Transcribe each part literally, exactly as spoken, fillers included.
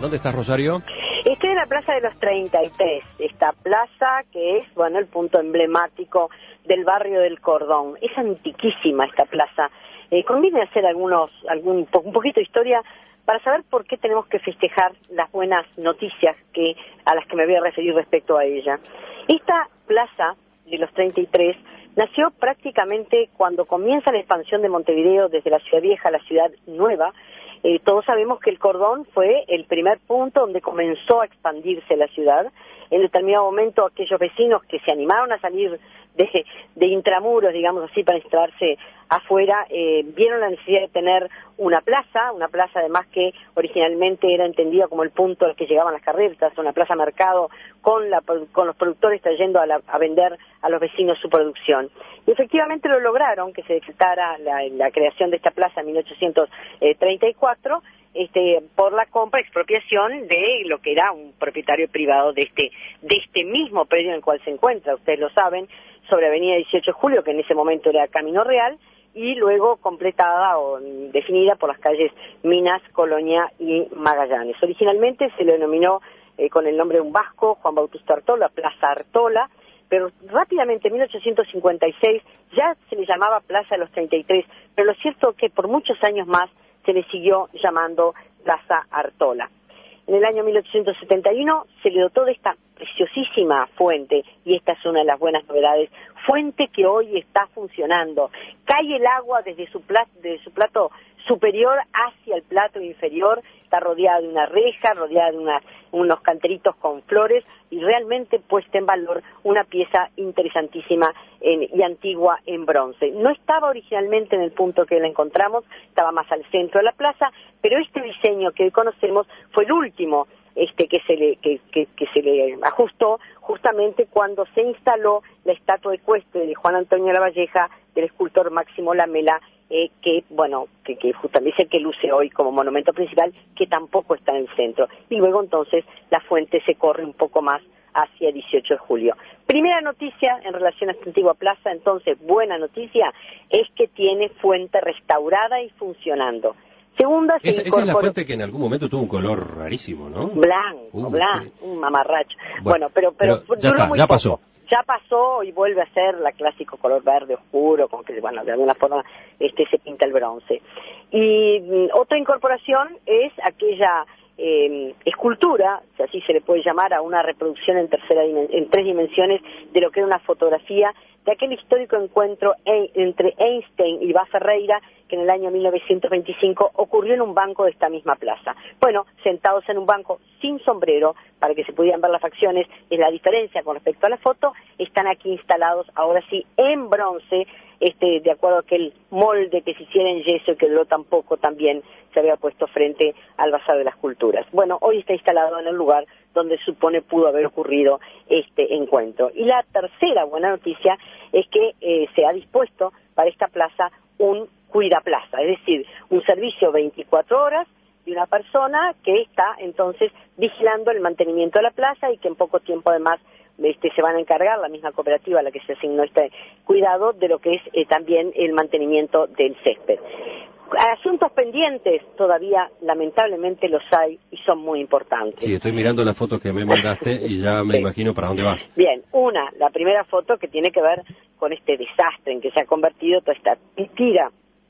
¿Dónde estás, Rosario? Estoy en la Plaza de los treinta y tres, esta plaza que es, bueno, el punto emblemático del barrio del Cordón. Es antiquísima esta plaza. Eh, conviene hacer algunos, algún, un poquito de historia para saber por qué tenemos que festejar las buenas noticias que a las que me voy a referir respecto a ella. Esta plaza de los treinta y tres nació prácticamente cuando comienza la expansión de Montevideo desde la ciudad vieja a la ciudad nueva. Eh, todos sabemos que el Cordón fue el primer punto donde comenzó a expandirse la ciudad. En determinado momento aquellos vecinos que se animaron a salir de, de intramuros, digamos así, para instalarse afuera, eh, vieron la necesidad de tener una plaza, una plaza además que originalmente era entendida como el punto al que llegaban las carretas, una plaza mercado con, la, con los productores trayendo a, la, a vender a los vecinos su producción. Y efectivamente lo lograron, que se decretara la, la creación de esta plaza en mil ochocientos treinta y cuatro, Este, por la compra, expropiación de lo que era un propietario privado de este, de este mismo predio en el cual se encuentra, ustedes lo saben, sobre Avenida dieciocho de Julio, que en ese momento era Camino Real, y luego completada o definida por las calles Minas, Colonia y Magallanes. Originalmente se le denominó eh, con el nombre de un vasco, Juan Bautista Artola, Plaza Artola, pero rápidamente en mil ochocientos cincuenta y seis ya se le llamaba Plaza de los treinta y tres, pero lo cierto es que por muchos años más se le siguió llamando Plaza Artola. En el año mil ochocientos setenta y uno se le dotó de esta preciosísima fuente, y esta es una de las buenas novedades, fuente que hoy está funcionando. Cae el agua desde su plato, desde su plato superior hacia el plato inferior, está rodeada de una reja, rodeada de una, unos canteritos con flores, y realmente puesta en valor una pieza interesantísima en, y antigua en bronce. No estaba originalmente en el punto que la encontramos, estaba más al centro de la plaza, pero este diseño que hoy conocemos fue el último este que se le que, que, que se le ajustó justamente cuando se instaló la estatua ecuestre de Juan Antonio Lavalleja, del escultor Máximo Lamela, eh, que bueno que, que justamente es el que luce hoy como monumento principal, que tampoco está en el centro. Y luego entonces la fuente se corre un poco más hacia dieciocho de julio. Primera noticia en relación a esta antigua plaza, entonces buena noticia, es que tiene fuente restaurada y funcionando. Segunda, se esa, incorporó... esa es la fuente que en algún momento tuvo un color rarísimo, ¿no? Blanco, uh, blanco, sí. Un mamarracho. Bueno, bueno pero, pero, pero ya está, ya pasó. Ya pasó y vuelve a ser la clásico color verde oscuro, con que, bueno, de alguna forma este se pinta el bronce. Y mm, otra incorporación es aquella eh, escultura, si así se le puede llamar, a una reproducción en tercera en tres dimensiones de lo que era una fotografía de aquel histórico encuentro e entre Einstein y Bá Ferreira, que en el año mil novecientos veinticinco ocurrió en un banco de esta misma plaza. Bueno, sentados en un banco sin sombrero, para que se pudieran ver las facciones, es la diferencia con respecto a la foto, están aquí instalados, ahora sí, en bronce, este, de acuerdo a aquel molde que se hiciera en yeso y que duró tan poco, también se había puesto frente al Bazar de las Culturas. Bueno, hoy está instalado en el lugar donde supone pudo haber ocurrido este encuentro. Y la tercera buena noticia es que eh, se ha dispuesto para esta plaza un cuidaplaza, es decir, un servicio veinticuatro horas de una persona que está entonces vigilando el mantenimiento de la plaza y que en poco tiempo además este, se van a encargar, la misma cooperativa a la que se asignó este cuidado, de lo que es eh, también el mantenimiento del césped. Asuntos pendientes todavía lamentablemente los hay y son muy importantes. Sí, estoy mirando la foto que me mandaste y ya me sí. imagino para dónde vas. Bien, una, la primera foto que tiene que ver con este desastre en que se ha convertido toda esta tira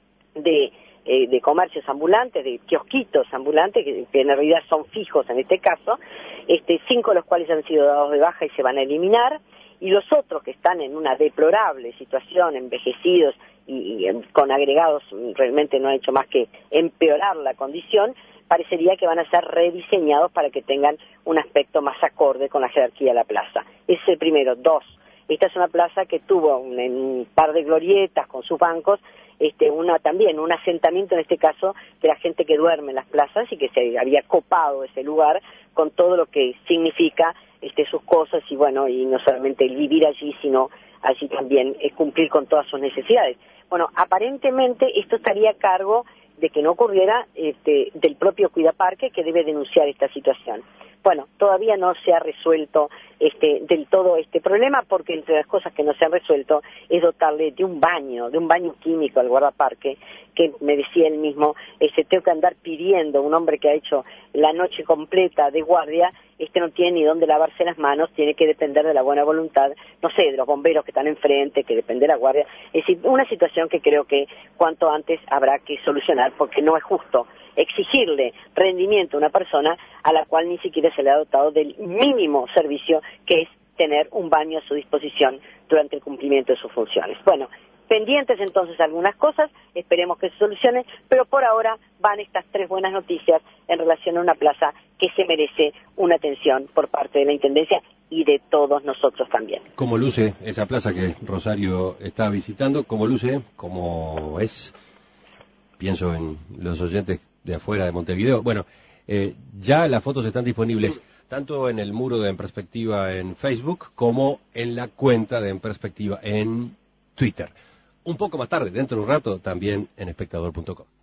de, eh, de comercios ambulantes, de kiosquitos ambulantes, que, que en realidad son fijos en este caso, este, cinco de los cuales han sido dados de baja y se van a eliminar, y los otros que están en una deplorable situación, envejecidos y, y con agregados, realmente no ha hecho más que empeorar la condición, parecería que van a ser rediseñados para que tengan un aspecto más acorde con la jerarquía de la plaza. Ese es el primero. Dos, esta es una plaza que tuvo un, un par de glorietas con sus bancos, este, una también un asentamiento en este caso de la gente que duerme en las plazas y que se había copado ese lugar con todo lo que significa este, sus cosas y bueno, y no solamente el vivir allí, sino allí también es cumplir con todas sus necesidades. Bueno, aparentemente esto estaría a cargo de que no ocurriera este, del propio Cuidaparque, que debe denunciar esta situación. Bueno, todavía no se ha resuelto este, del todo este problema, porque entre las cosas que no se han resuelto es dotarle de un baño, de un baño químico al guardaparque, que me decía él mismo, este, tengo que andar pidiendo, un hombre que ha hecho la noche completa de guardia, este no tiene ni dónde lavarse las manos, tiene que depender de la buena voluntad, no sé, de los bomberos que están enfrente, que depende de la guardia. Es decir, una situación que creo que cuanto antes habrá que solucionar, porque no es justo exigirle rendimiento a una persona a la cual ni siquiera se le ha dotado del mínimo servicio, que es tener un baño a su disposición durante el cumplimiento de sus funciones. Bueno, pendientes entonces algunas cosas, esperemos que se solucione, pero por ahora van estas tres buenas noticias en relación a una plaza que se merece una atención por parte de la Intendencia y de todos nosotros también. ¿Cómo luce esa plaza que Rosario está visitando? ¿Cómo luce? ¿Cómo es? Pienso en los oyentes de afuera de Montevideo. Bueno, eh, ya las fotos están disponibles tanto en el muro de En Perspectiva en Facebook como en la cuenta de En Perspectiva en Twitter. Un poco más tarde, dentro de un rato, también en espectador punto com.